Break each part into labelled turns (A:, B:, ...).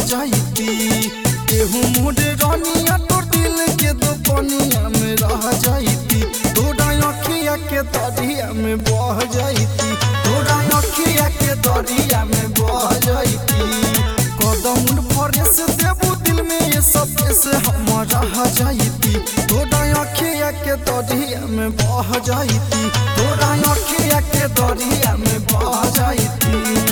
A: जाइती। एहू मोरे रानिया तोर दिल के दुपनिया में रह जाइती। तोरा अखिया के दरिया में बह जाइती। तोरा अखिया के दरिया में बह जाइती। कदम फरेस देबू दिल में ये सब से हम रह जाइती। तोरा अखिया के दरिया में बह जाइती। तोरा अखिया के दरिया में बह जाइती।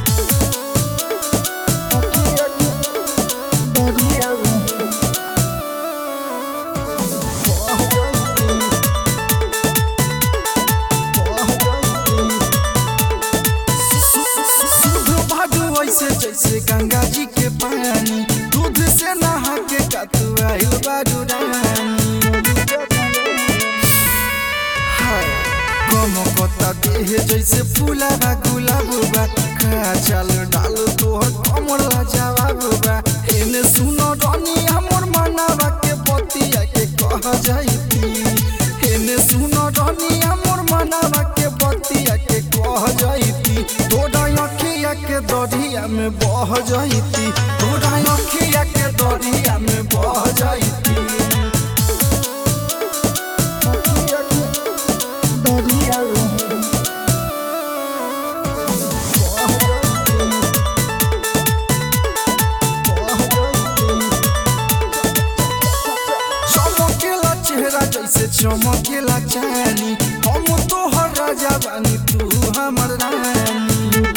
A: ऐसे जैसे गंगा जी के पानी दूध से नहा के कतुआइल बारू रानी। कम कता देह जैसे फूलाबा गुलाबा का चल डाल तोहर कमर जवाबा। एने सुनो रानिया मोर मनावा के बतिया के कह जाइती। एने सुनो रानिया मोर मनावा के बतिया के कह जाइती। तोरा अखिया के दरिया में बह जाइती। तोरा अखिया के दरिया में बह जाइती। चमकेला चेहरा जैसे चमकेला चांदी। हम तोहर राजा बानी तू हमर रानी।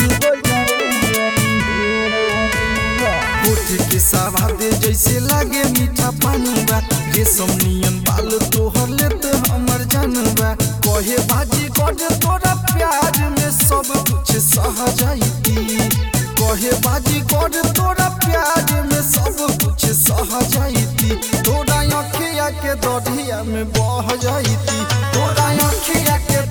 A: होठ के सवाद जैसे लागे मीठा पानी बा। रेशम नियन बाल तोहर लेत हमर जानबा। कहे बाजी गड तोरा प्यार में सब कुछ सह जाइती। कहे बाजी गड तोरा प्यार में सब कुछ सह जाइती। तोरा अखिया के दरिया में बह जाइती। तोरा अखिया के